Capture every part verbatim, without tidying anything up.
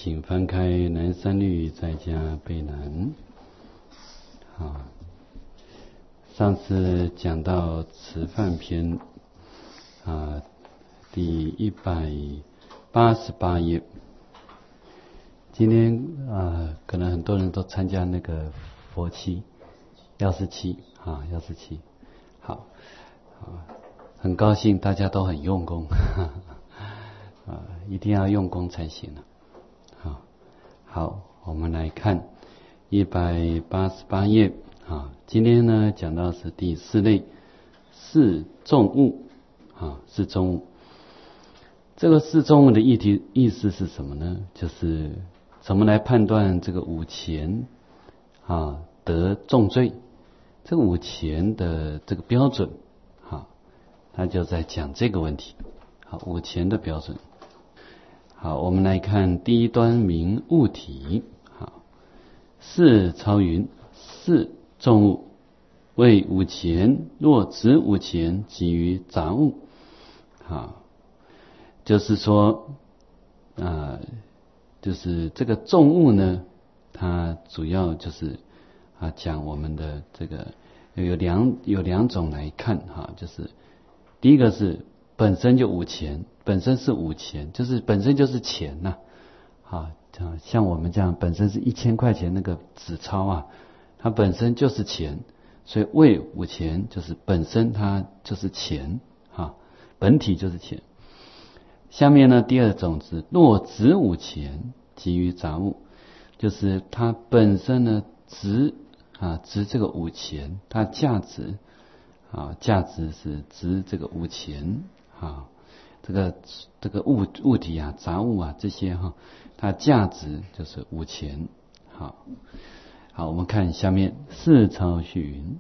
请翻开南三律在家备南。好，上次讲到慈梵篇啊，第一百八十八页。今天啊，可能很多人都参加那个佛七、药师七啊，药师七。好，啊，很高兴大家都很用功，啊，一定要用功才行了。好，好，我们来看一百八十八页啊。今天呢讲到是第四类四众物啊，四众物。这个四众物的议题意思是什么呢？就是怎么来判断这个五前啊得重罪？这个五前的这个标准，啊，他就在讲这个问题。好，五前的标准。好，我们来看第一端名物体。好，四超云，四众物为五前，若指五前，即于杂物。好，就是说，啊、呃，就是这个众物呢，它主要就是啊讲我们的这个有两有两种来看哈，就是第一个是本身就五钱。本身是五钱，就是本身就是钱呐、啊，啊，像我们这样本身是一千块钱那个纸钞啊，它本身就是钱，所以为五钱就是本身它就是钱啊，本体就是钱。下面呢，第二种是若值五钱，即于杂物，就是它本身呢值啊值这个五钱，它价值啊价值是值这个五钱啊。这个这个物物体啊，杂物啊，这些哈、啊，它价值就是五钱。好，好，我们看下面四超续云。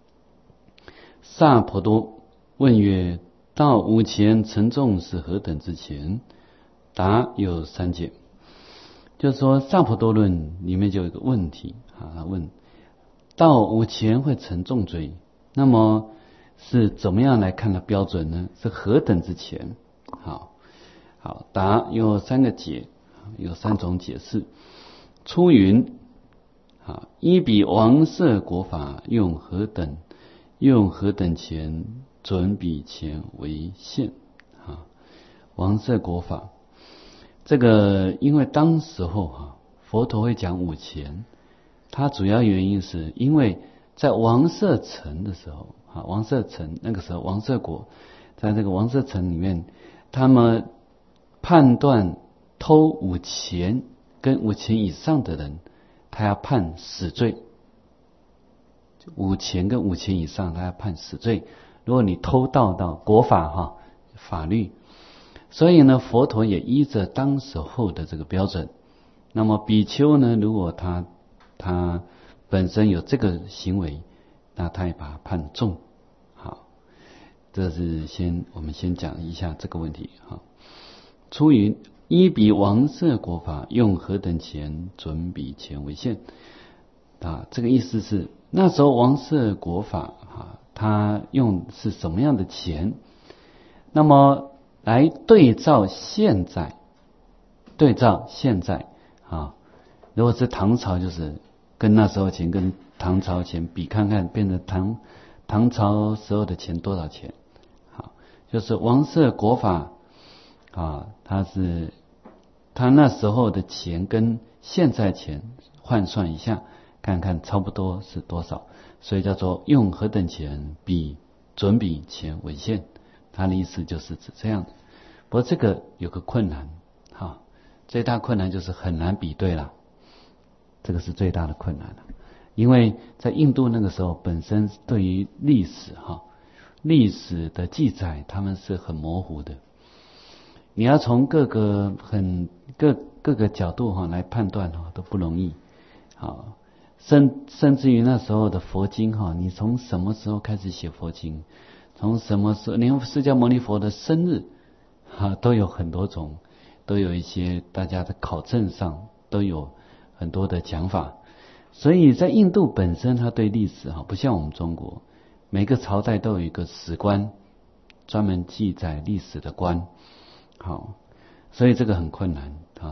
萨婆多问曰：道五钱沉重是何等之钱？答有三解。就是说萨婆多论里面就有一个问题啊，他问道五钱会沉重罪，那么是怎么样来看的标准呢？是何等之钱？好，好，答有三个解，有三种解释。初云，啊，依彼王舍国法，用何等用何等钱准彼钱为限。啊，王舍国法，这个因为当时候哈，佛陀会讲五钱，它主要原因是因为在王舍城的时候，啊，王舍城那个时候王舍国，在这个王舍城里面。他们判断偷五钱跟五钱以上的人，他要判死罪。五钱跟五钱以上，他要判死罪。如果你偷盗到国法哈法律，所以呢，佛陀也依着当时候的这个标准。那么比丘呢，如果他他本身有这个行为，那他也把他判重。这是先我们先讲一下这个问题哈。初云，依彼王舍国法，用何等钱准彼钱为限？啊，这个意思是那时候王舍国法啊，他用是什么样的钱？那么来对照现在，对照现在啊，如果是唐朝，就是跟那时候钱跟唐朝钱比看看，变成唐唐朝时候的钱多少钱？就是王舍国法啊，它是它那时候的钱跟现在钱换算一下，看看差不多是多少，所以叫做用何等钱比准比钱为限。它的意思就是指这样的。不过这个有个困难哈、啊，最大困难就是很难比对了，这个是最大的困难了。因为在印度那个时候本身对于历史哈。啊历史的记载，他们是很模糊的。你要从各个很各各个角度哈来判断哈都不容易。好，甚甚至于那时候的佛经哈，你从什么时候开始写佛经？从什么时候？连释迦牟尼佛的生日哈都有很多种，都有一些大家的考证上都有很多的讲法。所以在印度本身，它对历史哈不像我们中国。每个朝代都有一个史官，专门记载历史的官，好，所以这个很困难啊。这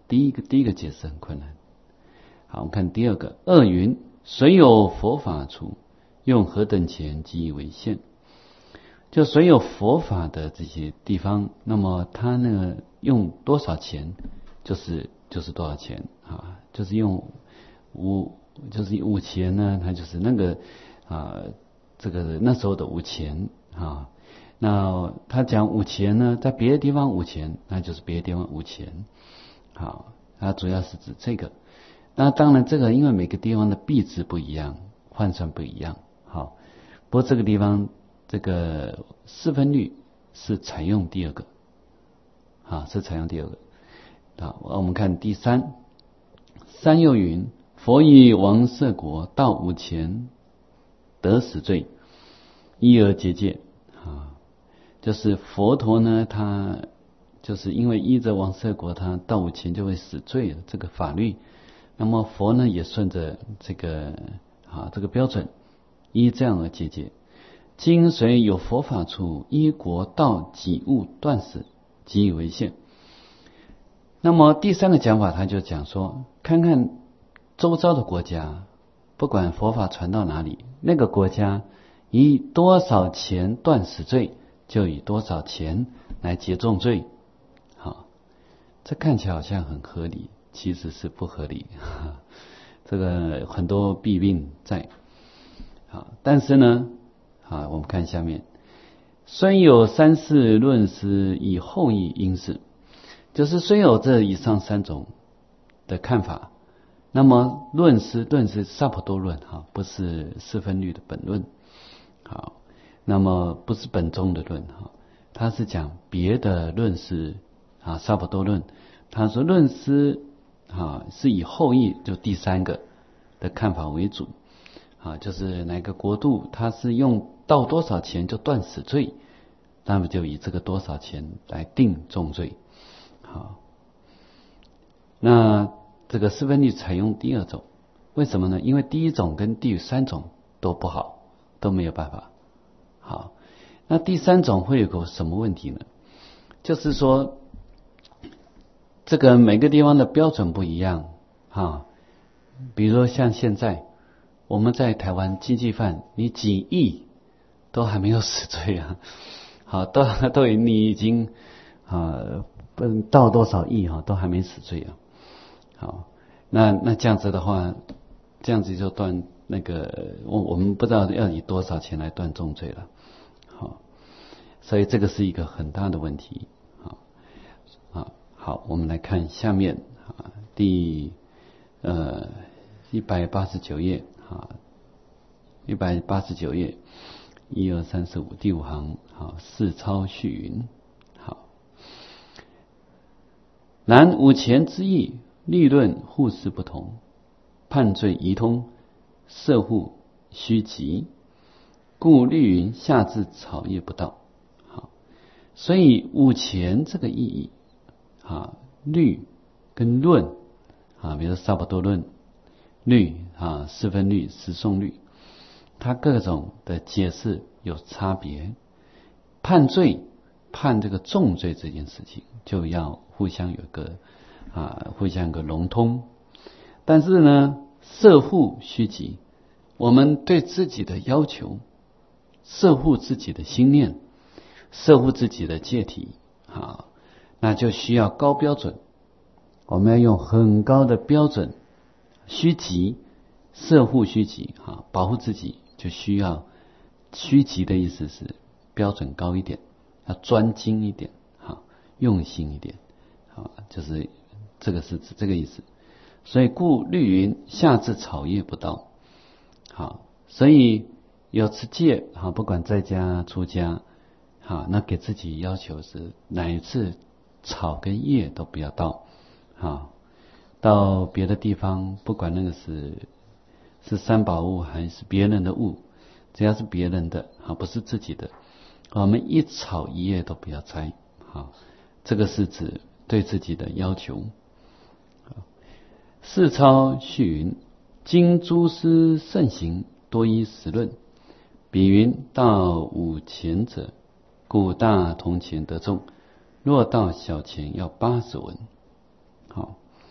第一个第一个解释很困难。好，我们看第二个。二云：虽有佛法处，用何等钱即以为限？就虽有佛法的这些地方，那么他那个用多少钱，就是就是多少钱啊？就是用五，就是五钱呢，它就是那个啊，这个那时候的五钱啊。那他讲五钱呢，在别的地方五钱，那就是别的地方五钱。好，它主要是指这个。那当然，这个因为每个地方的币值不一样，换算不一样。好，不过这个地方这个四分律是采用第二个，啊，是采用第二个。好，我们看第三。三又云：佛以王舍国到五钱得死罪，一而结界。啊，就是佛陀呢，他就是因为依着王舍国，他到五钱就会死罪了这个法律。那么佛呢也顺着这个啊这个标准，依这样而结界。今虽有佛法处，依国道己物断死，即以为限。那么第三个讲法，他就讲说，看看周遭的国家，不管佛法传到哪里，那个国家以多少钱断死罪，就以多少钱来结重罪。好，这看起来好像很合理，其实是不合理，这个很多弊病在。好，但是呢，啊，我们看下面，虽有三世论师以后义因事，就是虽有这以上三种的看法，那么论师论是萨婆多论哈，不是四分律的本论。好，那么不是本宗的论哈，他是讲别的论师啊，萨婆多论。他说论师啊是以后义，就第三个的看法为主啊，就是哪个国度他是用到多少钱就断死罪，那么就以这个多少钱来定重罪。好，那这个四分律采用第二种，为什么呢？因为第一种跟第三种都不好，都没有办法。好，那第三种会有个什么问题呢？就是说这个每个地方的标准不一样啊，比如说像现在我们在台湾经济犯，你几亿都还没有死罪啊，好，都都你已经啊到多少亿哈，都还没死罪啊。好，那那这样子的话，这样子就断那个我我们不知道要以多少钱来断重罪了。好，所以这个是一个很大的问题。好，啊。好，我们来看下面啊，第呃一百八十九页啊，一百八十九页，一二三四五第五行，好，四抄序云，好，然五钱之意，立论互事不同，判罪宜通，摄护须急，故律云下至草叶不到。好，所以五钱这个意义。啊，律跟论啊，比如说萨婆多论、律啊、四分律、十颂律，它各种的解释有差别。判罪、判这个重罪这件事情，就要互相有个啊，互相有个融通。但是呢，摄护须急，我们对自己的要求，摄护自己的心念，摄护自己的戒体啊。那就需要高标准，我们要用很高的标准，须急，摄护须急啊，保护自己就需要须急的意思是标准高一点，要专精一点，好，用心一点，好，就是这个是指这个意思。所以故律云下至草叶不到，好，所以有持戒，好，不管在家出家，好，那给自己要求是哪一次草跟叶都不要到，啊，到别的地方，不管那个是是三宝物还是别人的物，只要是别人的，啊，不是自己的，我们一草一叶都不要摘，啊，这个是指对自己的要求。四抄序云：今诸师盛行，多依实论，比云到五钱者，故大铜钱得重。若到小钱要八十文。好，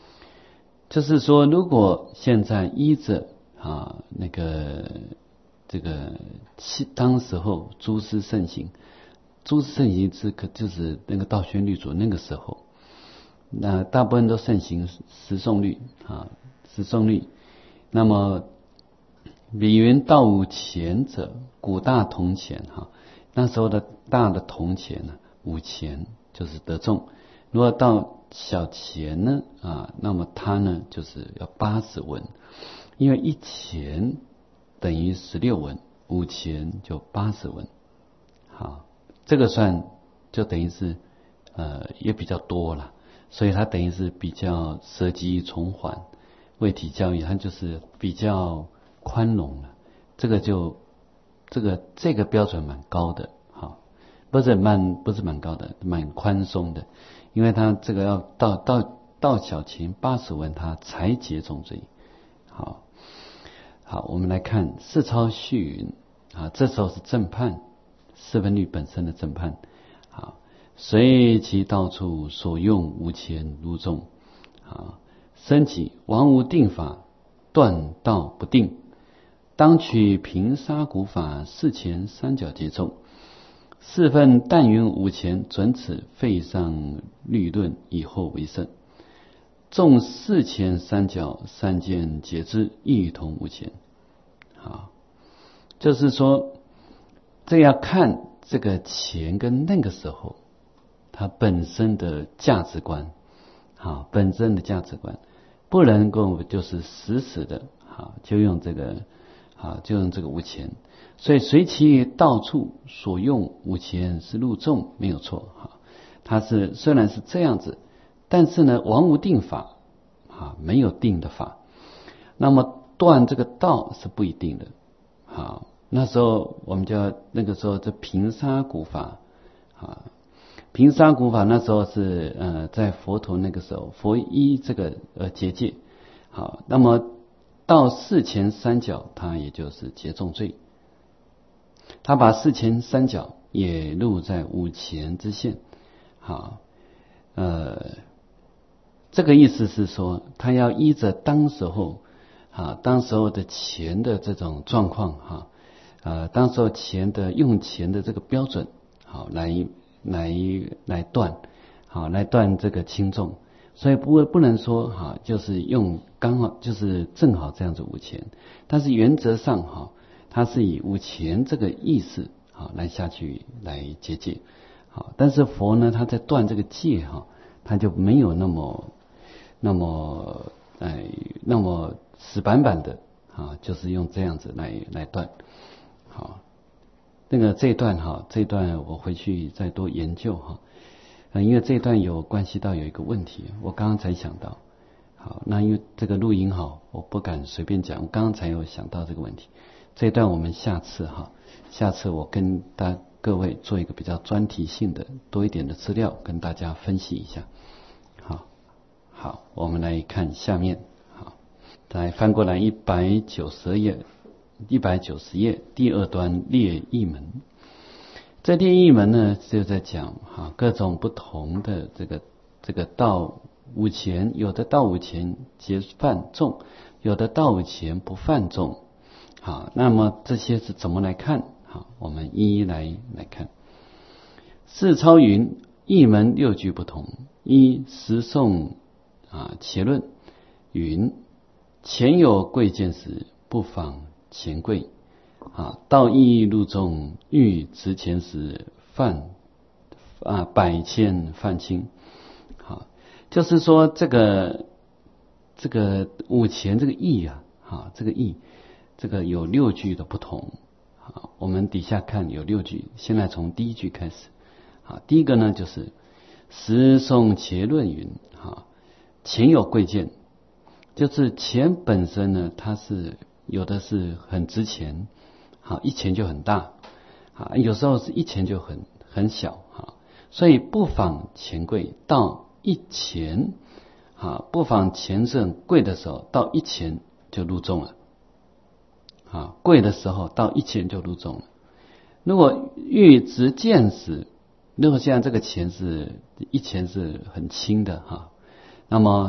就是说，如果现在依着啊那个这个当时候诸师盛行，诸师盛行是可就是那个道宣律主那个时候，那大部分都盛行十诵律啊十诵律。那么比云道无钱者，古大铜钱哈，那时候的大的铜钱呢，五钱就是得重。如果到小钱呢啊，那么它呢就是要八十文，因为一钱等于十六文，五钱就八十文。好，这个算就等于是呃也比较多了，所以它等于是比较舍己从缓，为体教育，它就是比较宽容了。这个就这个这个标准蛮高的，好，不是蛮不是蛮高的，蛮宽松的。因为他这个要到到到小钱八十文，他才结重罪。好，好，我们来看四超序云啊，这时候是正判，四分律本身的正判。好，随其到处所用无钱如重。好，升级王无定法，断道不定，当取平沙古法，四钱三角结重。四分但云五钱，准此废上律论，以后为胜。重四钱三角，三件结之，一同五钱。好，就是说，这要看这个钱跟那个时候它本身的价值观，好，本身的价值观不能够就是死死的，好，就用这个，好，就用这个五钱。所以随其到处所用五钱是入众，没有错哈。它是虽然是这样子，但是呢，王无定法啊，没有定的法。那么断这个道是不一定的。好，那时候我们就要那个时候这平沙古法啊，平沙古法那时候是呃在佛陀那个时候，佛依这个呃结界。好，那么到四钱三角，它也就是结重罪。他把四钱三角也入在五钱之限。好，呃，这个意思是说，他要依着当时候啊，当时候的钱的这种状况哈，呃，当时候钱的用钱的这个标准，好来来来断，好来断这个轻重。所以不不能说哈，就是用刚好就是正好这样子五钱，但是原则上哈。它是以五钱这个意思好来下去来结界，好，但是佛呢，他在断这个戒哈，他就没有那么那么哎那么死板板的啊，就是用这样子来来断。好，那个这一段哈，这一段我回去再多研究哈，因为这一段有关系到有一个问题，我刚刚才想到。好，那因为这个录音好，我不敢随便讲，我刚刚才有想到这个问题。这一段我们下次哈，下次我跟大各位做一个比较专题性的多一点的资料，跟大家分析一下。好，好，我们来看下面。好，来翻过来一百九十页，一百九十页第二段列义门。这列义门呢，就在讲哈各种不同的这个这个道五钱，有的道五钱结犯重，有的道五钱不犯重。好，那么这些是怎么来看？好，我们一一来来看。四超云一门六句不同。一十诵啊切论云：前有贵贱时，不妨钱贵。啊，道义入众，欲值钱时，犯啊百千犯轻。好，就是说这个这个五钱这个义啊，啊这个义。这个有六句的不同，好，我们底下看有六句。现在从第一句开始，好，第一个呢就是十诵切论云，哈，钱有贵贱，就是钱本身呢，它是有的是很值钱，好，一钱就很大，啊，有时候是一钱就很很小，哈，所以不妨钱贵，到一钱，啊，不妨钱是很贵的时候，到一钱就入众了。啊，贵的时候到一钱就入众了。如果欲值见时，如果现在这个钱是一钱是很轻的哈，那么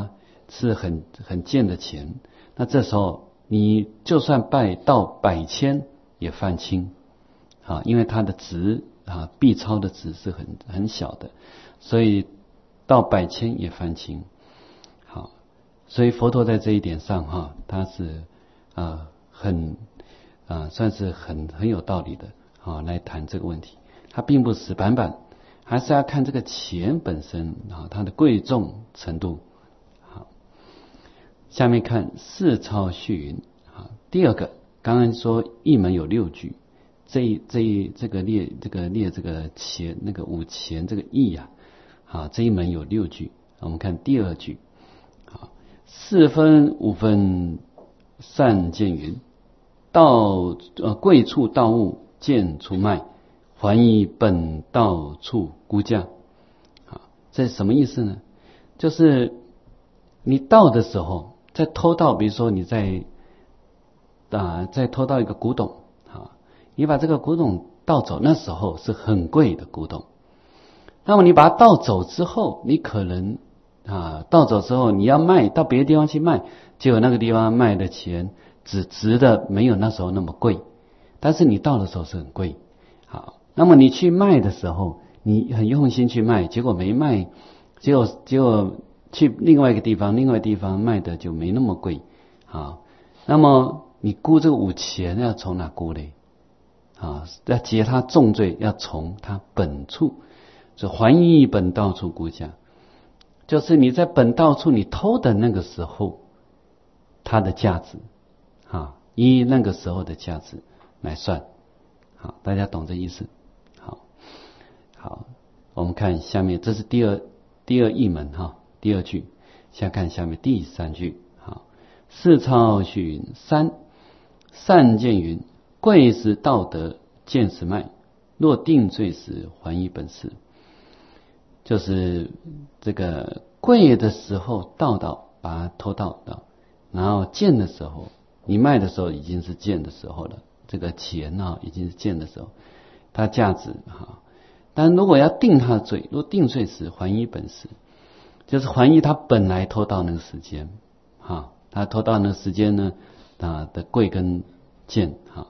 是很很贱的钱，那这时候你就算拜到百千也犯轻啊，因为它的值啊币钞的值是很很小的，所以到百千也犯轻。好，所以佛陀在这一点上哈，他是啊很啊算是很很有道理的啊来谈这个问题。他并不死板板，还是要看这个钱本身啊它的贵重程度。好，下面看四超续云啊，第二个刚刚说一门有六句。这一这一这个列这个列这个钱那个五钱这个义啊，啊这一门有六句。我们看第二句，啊四分五分善见云，道呃贵处道物见出卖，还以本道处估价。啊，这是什么意思呢？就是你盗的时候，在偷盗，比如说你在啊在偷盗一个古董。你把这个古董盗走，那时候是很贵的古董。那么你把它盗走之后，你可能啊盗走之后你要卖到别的地方去卖，结果那个地方卖的钱只值的没有那时候那么贵，但是你盗的时候是很贵。好，那么你去卖的时候，你很用心去卖，结果没卖，结果结果去另外一个地方，另外一个地方卖的就没那么贵。好，那么你估这个五钱要从哪估嘞？啊，要结他重罪，要从他本处，就还以本道处估价，就是你在本道处你偷的那个时候，它的价值，啊，以那个时候的价值来算，好，大家懂这意思？好，好，我们看下面，这是第二第二义门哈，第二句，先看下面第三句，好，四超续云，三善见云。贵时道德见时卖，若定罪时还以本时。就是这个贵的时候盗到，把它偷盗到，然后贱的时候，你卖的时候已经是贱的时候了，这个钱啊已经是贱的时候，它价值哈。但如果要定他的罪，若定罪时还以本时，就是还以他本来偷盗那个时间哈，他偷盗那个时间呢啊的贵跟贱哈。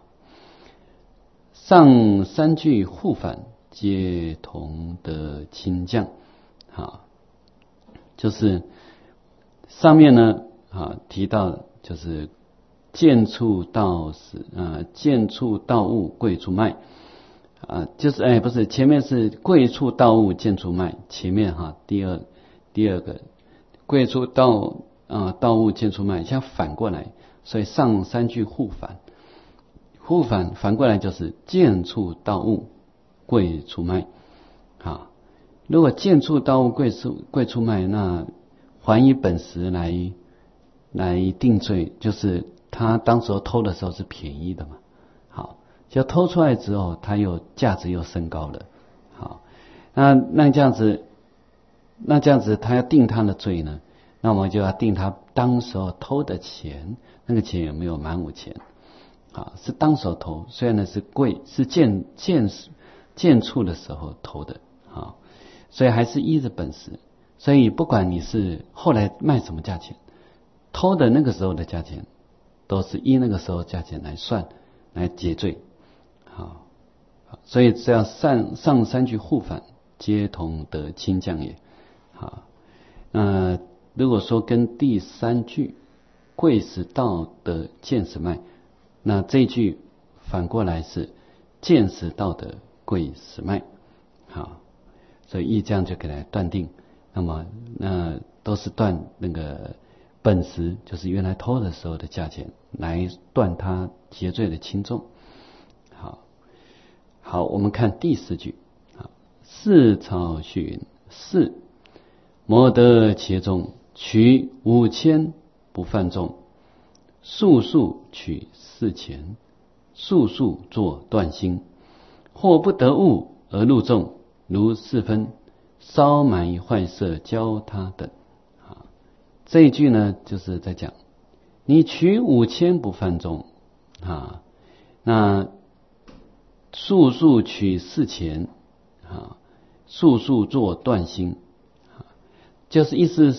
上三句互反，皆同得清降。好，就是上面呢啊提到就是贱处道时啊贱处道物贵处卖啊，就是哎不是前面是贵处道物贱处卖，前面哈第二第二个贵处道啊道物贱处卖，像反过来，所以上三句互反。互反反过来就是贱处盗物贵处卖。好，如果贱处盗物贵处贵处卖，那还以本时来来定罪，就是他当时候偷的时候是便宜的嘛。好，就偷出来之后，它又价值又升高了。好，那那这样子，那这样子他要定他的罪呢？那我们就要定他当时候偷的钱，那个钱有没有满五钱？啊，是当手偷，虽然呢是贵，是贱贱贱处的时候偷的，啊，所以还是依着本时。所以不管你是后来卖什么价钱，偷的那个时候的价钱，都是依那个时候价钱来算，来结罪。好，所以这样上上三句互反，皆同得清降也。好，那如果说跟第三句贵时道德见时卖。那这一句反过来是见时道德贵时卖，好，所以依这样就给它断定。那么那都是断那个本时，就是原来偷的时候的价钱，来断它结罪的轻重。好，好，我们看第四句，好，四超续云，四摩得其中，取五千不犯众。速速取四钱，速速作断心，或不得物而入众，如四分烧埋坏色教他等。啊，这一句呢，就是在讲你取五千不犯众啊，那速速取四钱啊，速速作断心啊，就是意思是说，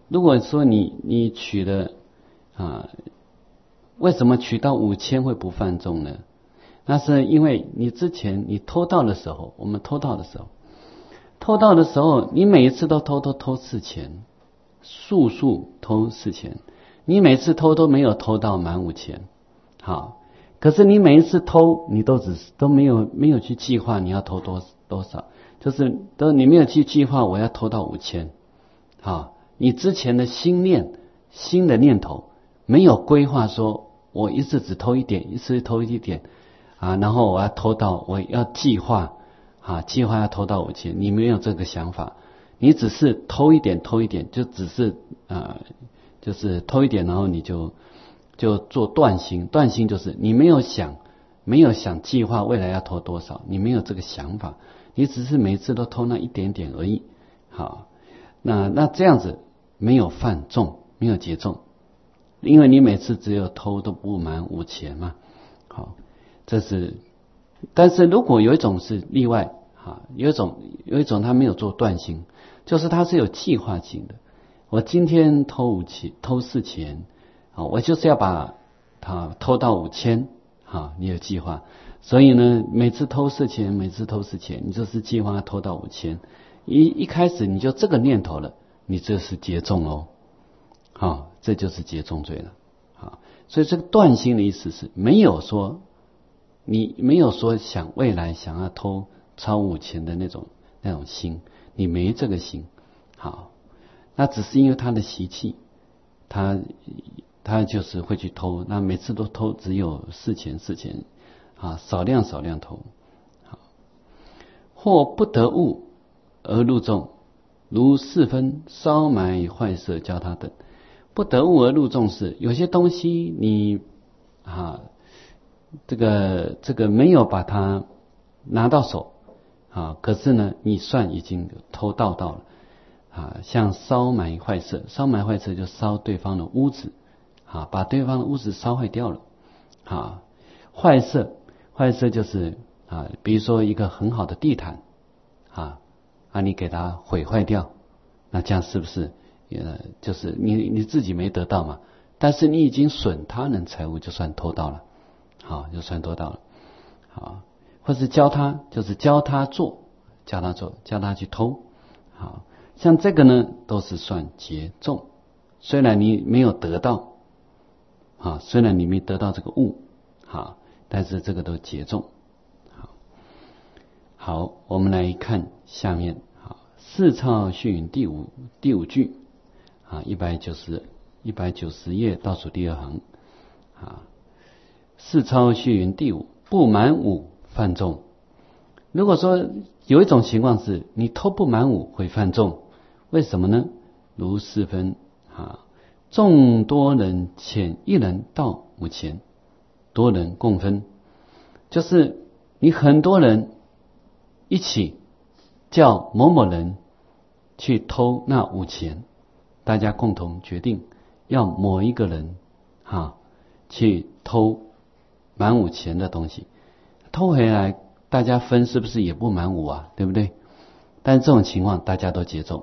如果说你你取的啊，为什么取到五千会不犯众呢？那是因为你之前你偷盗的时候，我们偷盗的时候，偷盗的时候，你每一次都偷偷偷四钱，速速偷四钱，你每次偷都没有偷到满五钱，好，可是你每一次偷，你都只是都没有没有去计划你要偷多多少，就是都你没有去计划我要偷到五千，好，你之前的心念新的念头没有规划说，我一次只偷一点，一次偷一点。啊，然后我要偷到，我要计划啊，计划要偷到五千，你没有这个想法，你只是偷一点，偷一点，就只是啊，就是偷一点，然后你就就做断心，断心就是你没有想，没有想计划未来要偷多少，你没有这个想法，你只是每次都偷那一点点而已。好，那那这样子没有犯众，没有劫众，因为你每次只有偷都不满五千嘛。好。这是，但是如果有一种是例外啊，有一种有一种他没有做断心，就是他是有计划性的。我今天偷五千，偷四千，啊，我就是要把它偷到五千，啊，你有计划，所以呢，每次偷四千，每次偷四千，你就是计划偷到五千。一一开始你就这个念头了，你这是劫众哦，好，这就是劫众罪了，好，所以这个断心的意思是没有说。你没有说想未来想要偷超五千的那种那种心，你没这个心，好，那只是因为他的习气，他他就是会去偷，那每次都偷只有四钱四钱，啊，少量少量偷，好，或不得物而入众，如四分烧埋坏色教他等，不得物而入众是有些东西你啊。这个这个没有把它拿到手啊，可是呢，你算已经偷盗到了啊。像烧埋坏色，烧埋坏色就烧对方的屋子啊，把对方的屋子烧坏掉了啊。坏色，坏色就是啊，比如说一个很好的地毯啊啊，你给它毁坏掉，那这样是不是呃，就是你你自己没得到嘛？但是你已经损他人财物，就算偷盗了。好，就算多到了，好，或是教他，就是教他做，教他做，教他去偷，好，像这个呢，都是算劫众。虽然你没有得到，啊，虽然你没得到这个物，好，但是这个都劫众。好，好，我们来看下面，好，四抄序云第五第五句，啊，一百九十一百九十页倒数第二行，啊。四抄序云第五，不满五犯众。如果说有一种情况是你偷不满五会犯众，为什么呢？如四分啊，众多人遣一人盗五钱，多人共分，就是你很多人一起叫某某人去偷那五钱，大家共同决定要某一个人啊去偷。满五钱的东西偷回来，大家分是不是也不满五啊？对不对？但这种情况大家都劫众，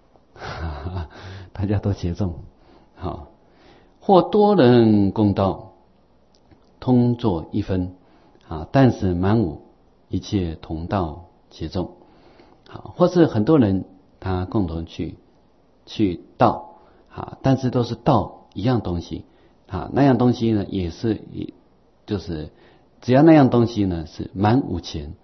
大家都劫众，好，或多人共盗，通作一分啊，但是满五一切同盗劫众，好，或是很多人他共同去去盗啊，但是都是盗一样东西啊，那样东西呢也是就是只要那样东西呢是满五钱，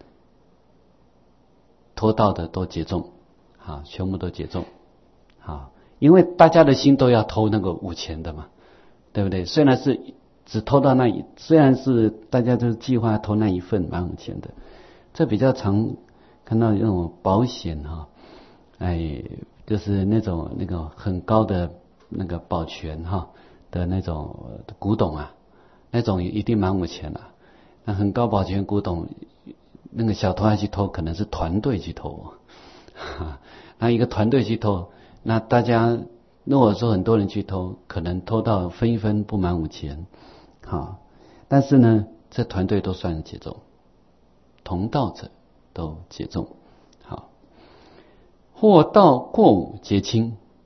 偷盗的都劫众，啊，全部都劫众，啊，因为大家的心都要偷那个五钱的嘛，对不对？虽然是只偷到那一，虽然是大家都计划偷那一份满五钱的，这比较常看到那种保险哈，哎，就是那种那个很高的那个保全哈的那种古董啊。那种一定满五钱了，那很高保全古董，那个小偷要去偷，可能是团队去偷，那一个团队去偷，那大家如果说很多人去偷，可能偷到分一分不满五钱，好，但是呢，这团队都算劫众，同盗者都劫众，好，或盗过五劫轻，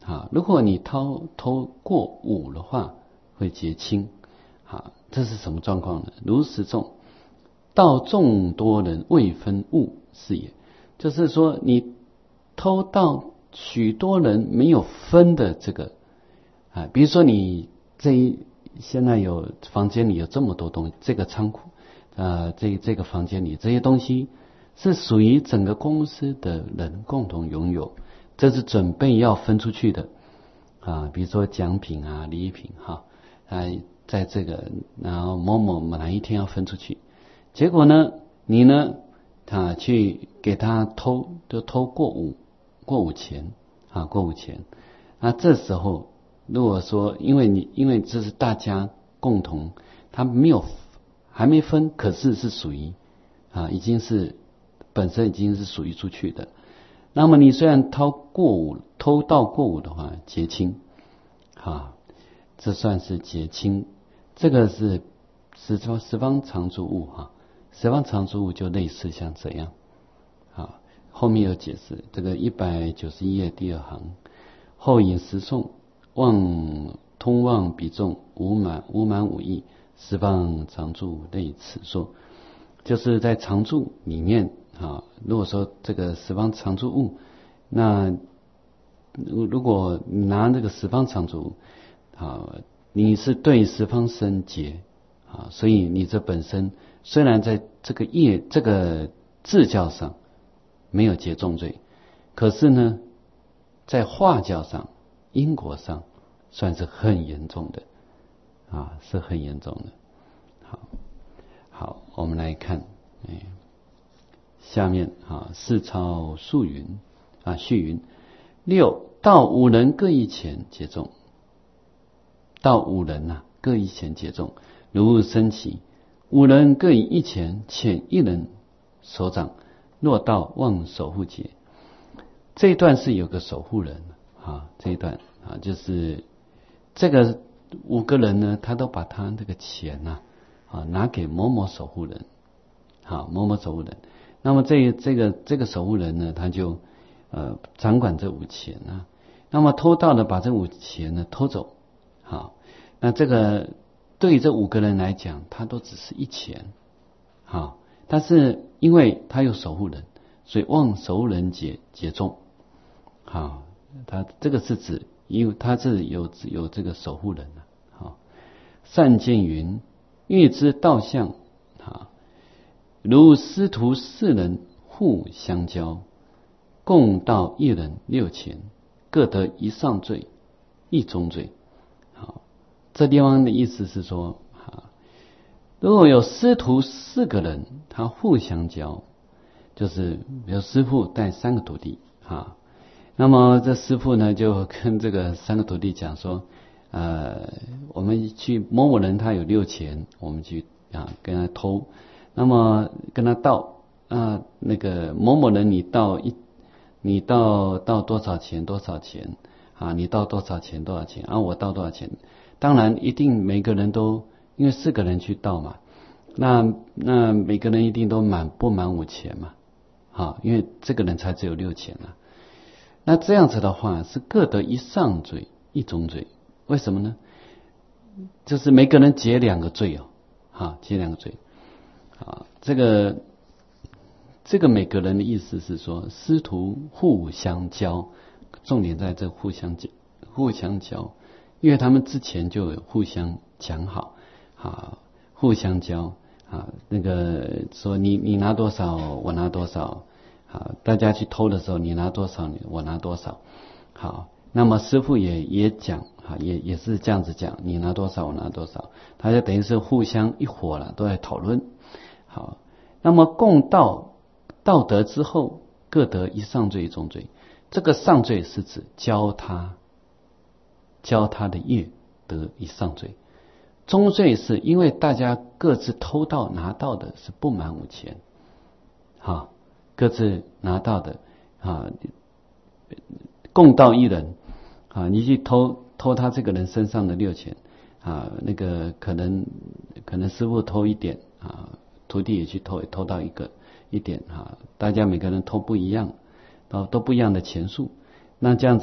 啊，如果你偷偷过五的话，会结清。啊，这是什么状况呢？如实众，道众多人未分物是也，就是说你偷到许多人没有分的这个啊，比如说你这一现在有房间里有这么多东西，这个仓库啊，这这个房间里这些东西是属于整个公司的人共同拥有，这是准备要分出去的啊，比如说奖品啊、礼品哈，啊，在这个然后某某哪一天要分出去，结果呢，你呢，他去给他偷，就偷过五过五钱啊，过五钱，那这时候如果说因为你因为这是大家共同，他没有还没分，可是是属于啊，已经是本身已经是属于出去的。那么你虽然偷过五，偷盗过五的话，结清啊，这算是结清。这个是十方十方常住物哈，十方常住物就类似像这样啊。后面有解释，这个一百九十一页第二行，后引十颂，望通望比众无满无满五义，十方常住类此说，就是在常住里面啊。如果说这个十方常住物，那如果你拿这个十方常住物啊，你是对十方生结啊，所以你这本身虽然在这个业这个自教上没有结重罪，可是呢，在化教上因果上算是很严重的啊，是很严重的。好，好，我们来看，哎，下面啊，四超数云啊，续云六到五人各一钱结重。到五人呐、啊，各一钱结重，如升起，五人各以一钱，遣一人手掌，若到望守护节。这一段是有个守护人啊，这一段啊，就是这个五个人呢，他都把他这个钱呐 啊, 啊拿给某某守护人，好，某某守护人。那么这这个这个守护人呢，他就呃掌管这五钱啊。那么偷盗的把这五钱呢偷走。好，那这个对于这五个人来讲，他都只是一钱，好，但是因为他有守护人，所以望守护人结结重，好，他这个是指，因为他是有有这个守护人的，好，善见云，欲知道相，好，如师徒四人互相交，共盗一人六钱，各得一上罪，一中罪。好，这地方的意思是说，啊，如果有师徒四个人，他互相教，就是有师父带三个徒弟，啊，那么这师父呢就跟这个三个徒弟讲说，呃，我们去某某人他有六钱，我们去啊跟他偷，那么跟他盗啊，那个某某人你盗一，你盗盗多少钱多少钱。啊，你盗多少钱多少钱啊？我盗多少钱？当然，一定每个人都因为四个人去盗嘛，那那每个人一定都满不满五钱嘛？好，因为这个人才只有六钱啊。那这样子的话是各得一上罪一中罪，为什么呢？就是每个人结两个罪哦，好，结两个罪。啊，这个这个每个人的意思是说，师徒互相交。重点在这互相互相交，因为他们之前就有互相讲好啊，互相交啊，那个说你你拿多少，我拿多少啊，大家去偷的时候，你拿多少，我拿多少，好，那么师父也也讲啊，也也是这样子讲，你拿多少，我拿多少，他就等于是互相一伙了，都在讨论。好，那么共道道德之后，各得一上罪一中罪。这个上罪是指教他教他的业得一上罪，中罪是因为大家各自偷盗拿到的是不满五钱，好，各自拿到的啊，共盗一人啊，你去偷偷他这个人身上的六钱啊，那个可能可能师父偷一点啊，徒弟也去偷，偷到一个一点啊，大家每个人偷不一样。都都不一样的钱数，那这样子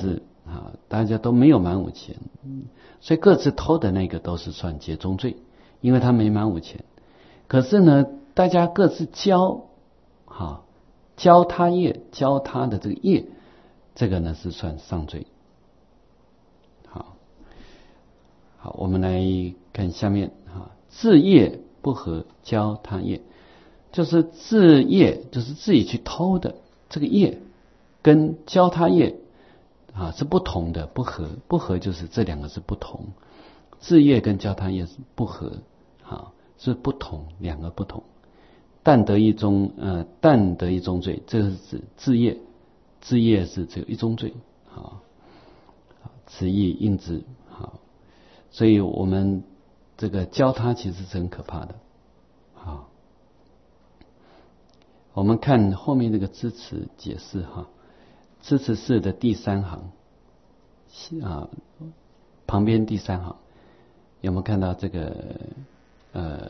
啊，大家都没有满五钱，所以各自偷的那个都是算劫中罪，因为他没满五钱。可是呢，大家各自交，好，交他业，交他的这个业，这个呢是算上罪。好，好，我们来看下面哈，自业不合交他业，就是自业就是自己去偷的这个业，跟交他业啊是不同的，不合，不合就是这两个是不同，自业跟交他业是不合，好，是不同，两个不同。但得一宗，呃，但得一宗罪，这是指自业，自业是只有一宗罪，好，此意应之，好，所以我们这个教他其实是很可怕的，好，我们看后面这个支持解释哈，支持四的第三行啊，旁边第三行有没有看到这个呃？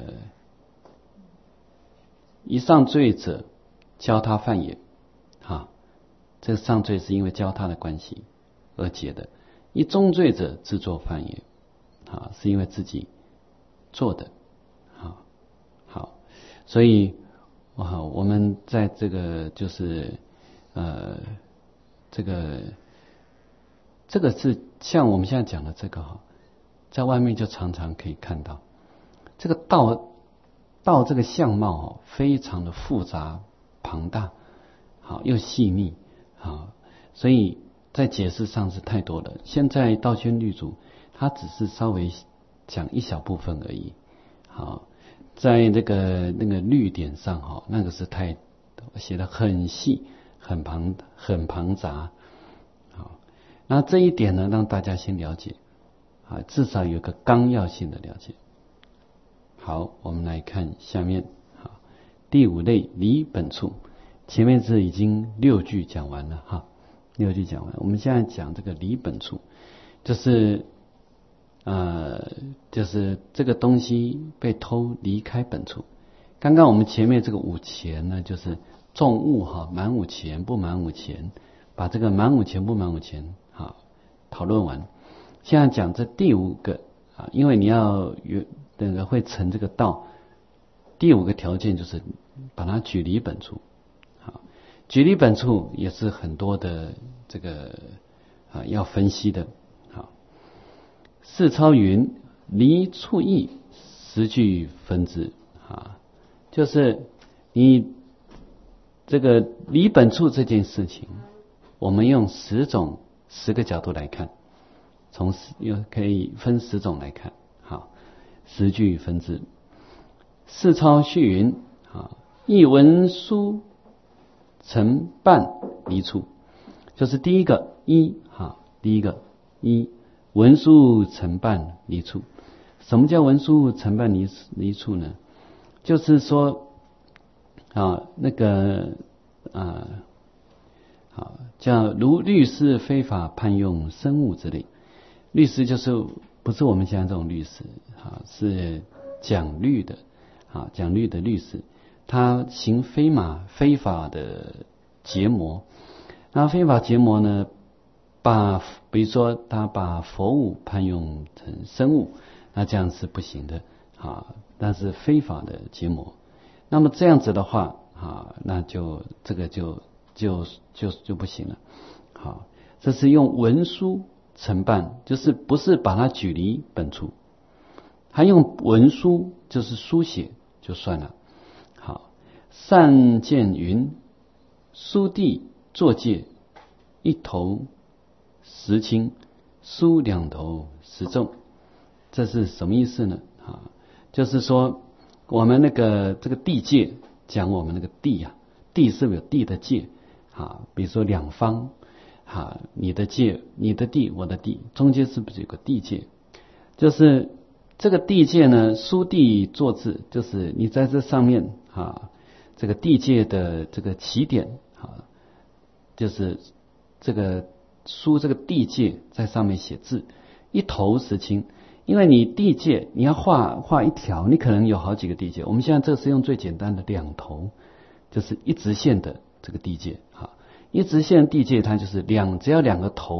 一上罪者教他犯也，哈，这个上罪是因为教他的关系而结的。一中罪者自作犯也，啊，是因为自己做的，好，好，所以啊，我们在这个就是呃，这个这个是像我们现在讲的这个哈，在外面就常常可以看到这个道。道这个相貌哦，非常的复杂庞大，好又细腻，好，所以在解释上是太多了。现在道宣律主他只是稍微讲一小部分而已，好，在那个那个律典上哈，那个是太写的很细、很庞、很庞杂，好，那这一点呢，让大家先了解，啊，至少有个纲要性的了解。好，我们来看下面。好，第五类离本处，前面是已经六句讲完了哈，六句讲完，我们现在讲这个离本处，就是呃，就是这个东西被偷离开本处。刚刚我们前面这个五钱呢，就是重物哈，满五钱不满五钱，把这个满五钱不满五钱好讨论完。现在讲这第五个啊，因为你要有那个会成这个道，第五个条件就是把它举离本处。好，举离本处也是很多的这个啊要分析的。好，四超云离处义十句分之啊，就是你这个离本处这件事情，我们用十种十个角度来看，从又可以分十种来看。好，十句分之。四超序云啊，一文书成办离处，就是第一个一哈，第一个一文书成办离处。什么叫文书成办离离处呢？就是说啊，那个啊，好叫如律师非法判用生物之类。律师就是不是我们现在这种律师啊，是讲律的啊，讲律的律师，他行非法非法的结魔。那非法结魔呢，把比如说他把佛物判用成生物，那这样是不行的啊，但是非法的结魔。那么这样子的话啊，那就这个就就就就不行了。好，这是用文书承办，就是不是把它举离本处，他用文书就是书写就算了。好，善见云书地作戒，一头十轻，书两头十重，这是什么意思呢？啊，就是说我们那个这个地界，讲我们那个地啊，地是不是有地的界啊？比如说两方啊，你的界，你的地，我的地，中间是不是有个地界？就是这个地界呢，书地作字，就是你在这上面啊，这个地界的这个起点啊，就是这个书这个地界在上面写字，一头十轻。因为你地界你要画画一条，你可能有好几个地界。我们现在这个是用最简单的两头，就是一直线的这个地界哈，一直线地界它就是两，只要两个头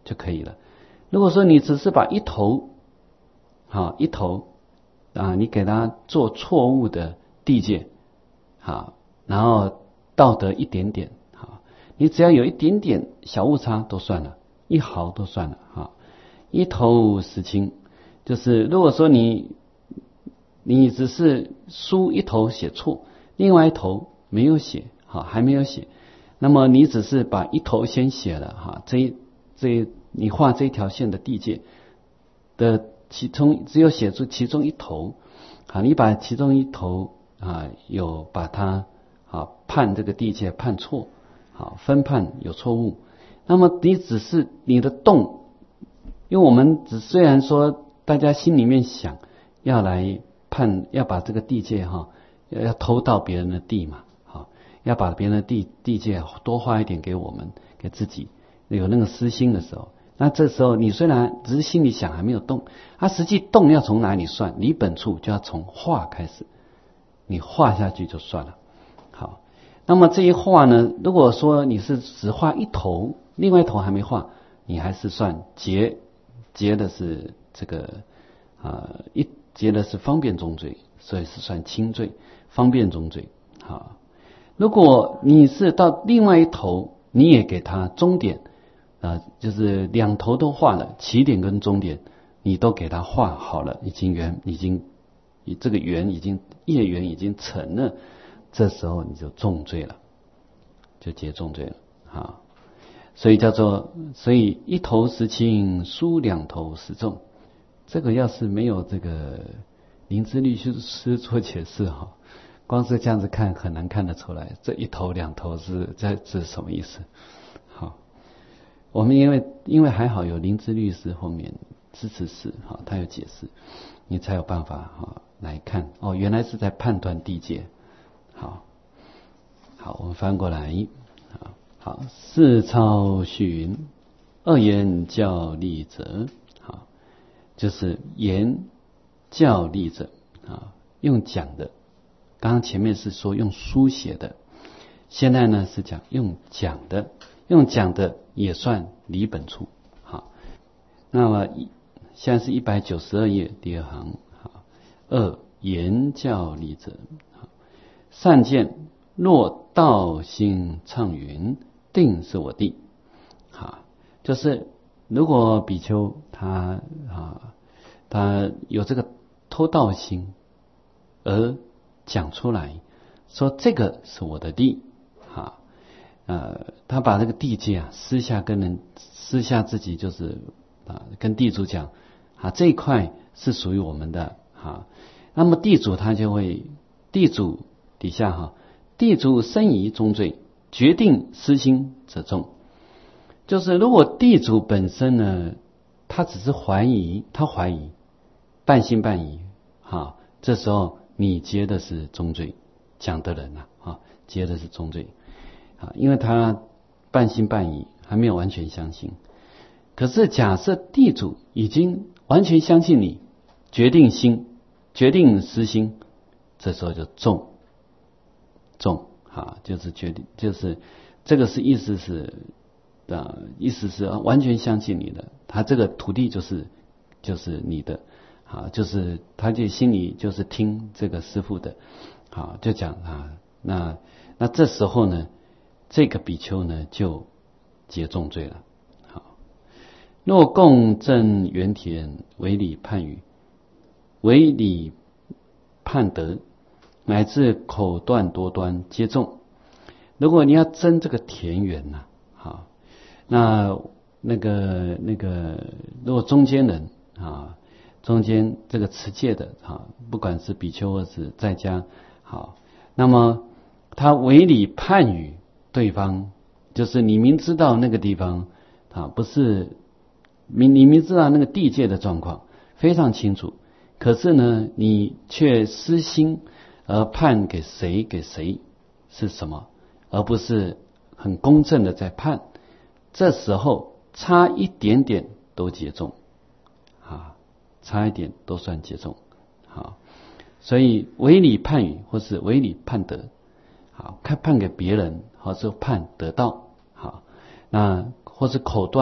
就可以了。如果说你只是把一头，好一头啊，你给他做错误的地界，好，然后道德一点点，好，你只要有一点点小误差都算了，一毫都算了，哈，一头十清，就是如果说你你只是书一头写错，另外一头没有写，好，还没有写，那么你只是把一头先写了，哈，这一这一你画这一条线的地界的其中只有写出其中一头，好，你把其中一头啊有把它啊判这个地界判错，好，分判有错误，那么你只是你的动，因为我们只虽然说大家心里面想要来判，要把这个地界哈要要偷到别人的地嘛，好，要把别人的地地界多画一点给我们给自己，有那个私心的时候，那这时候你虽然只是心里想还没有动，它、啊、实际动要从哪里算？离本处就要从画开始，你画下去就算了。好，那么这一画呢，如果说你是只画一头，另外一头还没画，你还是算结结的是这个啊、呃、一结的是方便中罪，所以是算轻罪，方便中罪。好，如果你是到另外一头，你也给他终点。啊，就是两头都画了，起点跟终点你都给它画好了，已经圆，已经这个圆已经业缘已经成了，这时候你就重罪了，就结重罪了啊。所以叫做，所以一头十轻，书两头十重。这个要是没有这个灵芝律师做解释哈，光是这样子看很难看得出来，这一头两头是这这是什么意思？好。我们因为因为还好有灵芝律师后面支持是哈，他有解释，你才有办法哈来看哦，原来是在判断地界。好，好，我们翻过来，好，好，四超序云，二言教立者，好，就是言教立者啊，用讲的，刚刚前面是说用书写的，现在呢是讲用讲的。用讲的也算离本处，好，那么现在是一百九十二页第二行，好，二言教立者，好，善见若道心畅云，定是我地，好，就是如果比丘他啊他有这个偷盗心而讲出来，说这个是我的地，好。呃，他把这个地界啊，私下跟人，私下自己就是啊，跟地主讲啊，这一块是属于我们的哈。那么地主他就会，地主底下哈，地主生疑终罪，决定私心者重。就是如果地主本身呢，他只是怀疑，他怀疑，半信半疑，哈，这时候你结的是终罪，讲的人呐，啊，结的是终罪。啊，因为他半信半疑，还没有完全相信。可是假设地主已经完全相信你，决定心，决定私心，这时候就重重啊，就是决定，就是这个是意思是啊，意思是完全相信你的，他这个土地就是就是你的啊，就是他就心里就是听这个师父的，啊，就讲啊，那那这时候呢？这个比丘呢就结重罪了。好，若共振原田，为理判语，为理判德，乃至口断多端皆重。如果你要争这个田园呐、啊，好，那那个那个，如果中间人啊，中间这个持戒的啊，不管是比丘或是在家，好，那么他为理判语。对方就是你明知道那个地方啊，不是明你明知道那个地界的状况非常清楚，可是呢，你却私心而判给谁给谁是什么，而不是很公正的在判，这时候差一点点都结重啊，差一点都算结重。好，所以为理判语或是为理判德，好，看判给别人。或是判得到，好，那或是口断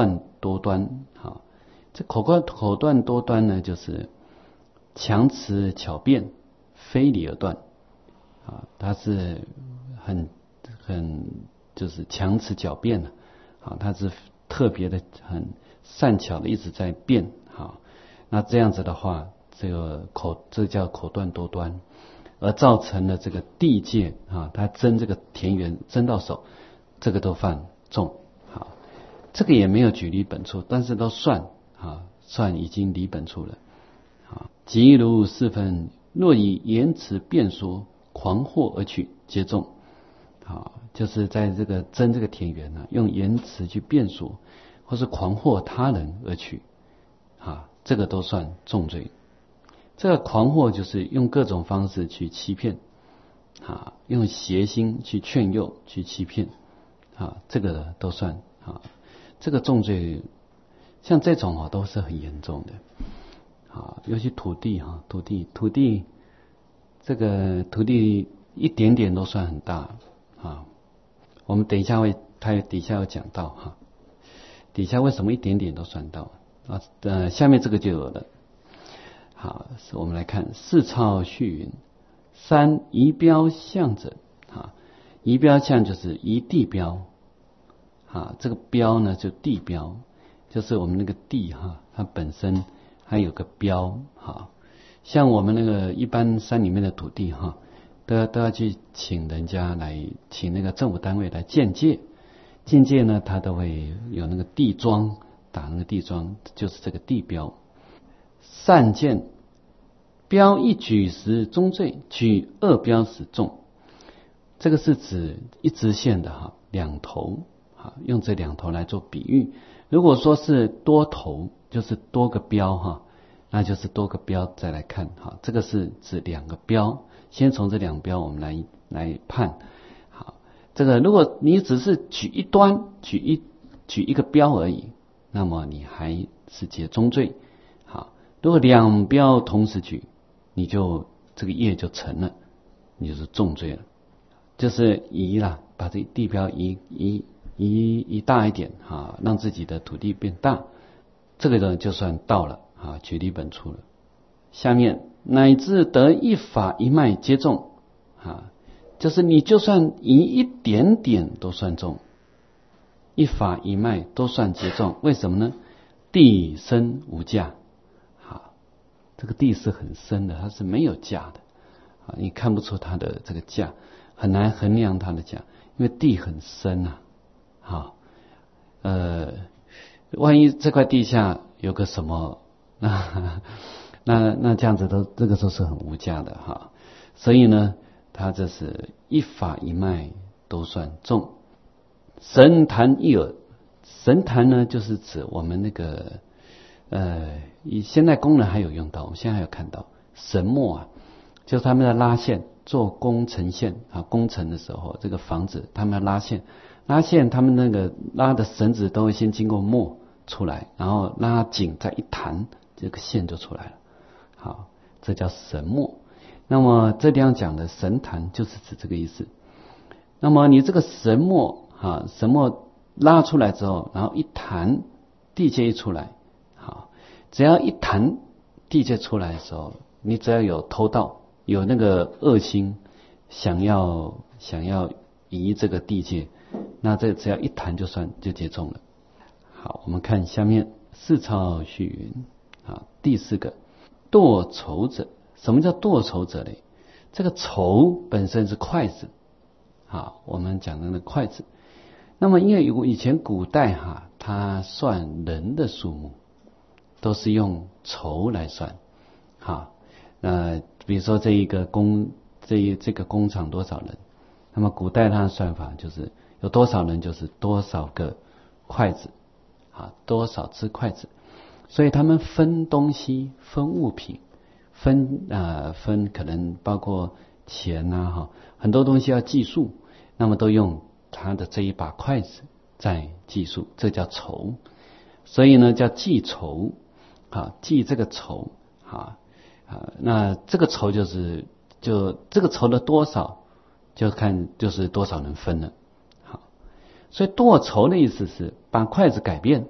多端。好，这口段口段多端呢，就是强词巧辩，非礼而断。啊，它是很很就是强词狡辩的。啊，它是特别的很善巧的一直在辩。好，那这样子的话，这个口这叫口段多端，而造成了这个地界啊，他争这个田园争到手，这个都犯重。好，这个也没有举离本处，但是都算啊，算已经离本处了。啊，即如四分，若以言辞辩说，狂惑而取，皆重。啊，就是在这个争这个田园啊，用言辞去辩说，或是狂惑他人而取，啊，这个都算重罪。这个狂惑就是用各种方式去欺骗，啊，用邪心去劝诱、去欺骗，啊，这个都算啊，这个重罪，像这种啊都是很严重的，啊，尤其土地哈，土地土地，这个土地一点点都算很大啊。我们等一下会，他底下有讲到哈，底下为什么一点点都算到啊？呃，下面这个就有了。好，我们来看四操序云：三移标象者，啊，移标象就是移地标，啊，这个标呢就地标，就是我们那个地哈，它本身还有个标，哈，像我们那个一般山里面的土地哈，都要都要去请人家来，请那个政府单位来鉴界，鉴界呢，它都会有那个地桩，打那个地桩，就是这个地标。善见标一举时中罪，举二标时重。这个是指一直线的哈，两头哈，用这两头来做比喻。如果说是多头，就是多个标哈，那就是多个标再来看哈。这个是指两个标，先从这两个标我们来来判。好，这个如果你只是举一端，举一举一个标而已，那么你还是结中罪。好，如果两标同时举，你就这个业就成了，你就是重罪了。就是移啦，把这地标移移移移大一点啊，让自己的土地变大，这个呢就算到了啊，举离本处了。下面乃至得一法一脉皆重啊，就是你就算移一点点都算重，一法一脉都算皆重。为什么呢？地深无价。这个地是很深的，它是没有价的啊，你看不出它的这个价，很难衡量它的价，因为地很深啊。好，呃，万一这块地下有个什么，那那那这样子都这个都是很无价的哈。所以呢，它这是一法一脉都算重。神坛一耳，神坛呢就是指我们那个。呃，以现在工人还有用到，我们现在还有看到神磨啊，就是他们在拉线做工程线啊，工程的时候，这个房子他们要拉线，拉线他们那个拉的绳子都会先经过磨出来，然后拉紧再一弹，这个线就出来了。好，这叫神磨。那么这地方讲的神坛就是指这个意思。那么你这个神磨啊，神磨拉出来之后，然后一弹，地界一出来。只要一弹地界出来的时候，你只要有偷盗，有那个恶心，想要想要移这个地界，那这只要一弹就算就结中了。好，我们看下面四操序云啊，第四个剁筹者。什么叫剁筹者呢？这个筹本身是筷子，好，我们讲的那筷子。那么因为以前古代哈，它算人的数目。都是用筹来算，好，那比如说这一个工，这一这个工厂多少人，那么古代它的算法就是有多少人就是多少个筷子，啊，多少只筷子，所以他们分东西、分物品、分啊、呃、分可能包括钱呐、啊、哈，很多东西要计数，那么都用他的这一把筷子在计数，这叫筹，所以呢叫计筹。啊，计这个筹，啊啊，那这个筹就是就这个筹的多少，就看就是多少人分了。好，所以剁筹的意思是把筷子改变，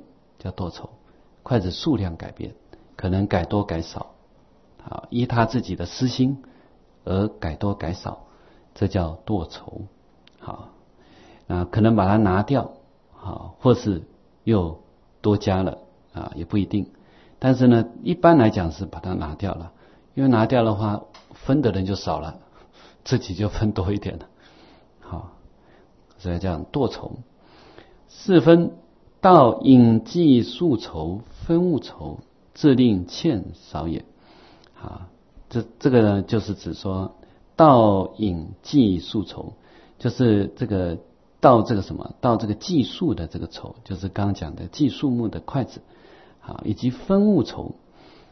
叫多酬。筷子数量改变，可能改多改少，好，依他自己的私心而改多改少，这叫多酬。好，啊，可能把它拿掉，好，或是又多加了啊，也不一定。但是呢，一般来讲是把它拿掉了，因为拿掉的话，分的人就少了，自己就分多一点了。好，所以叫多酬。四分道引计数酬，分物酬，自令欠少也。好，这这个呢，就是指说道引计数酬，就是这个道这个什么，道这个计数的这个酬，就是刚刚讲的计数目的筷子，好，以及分物酬，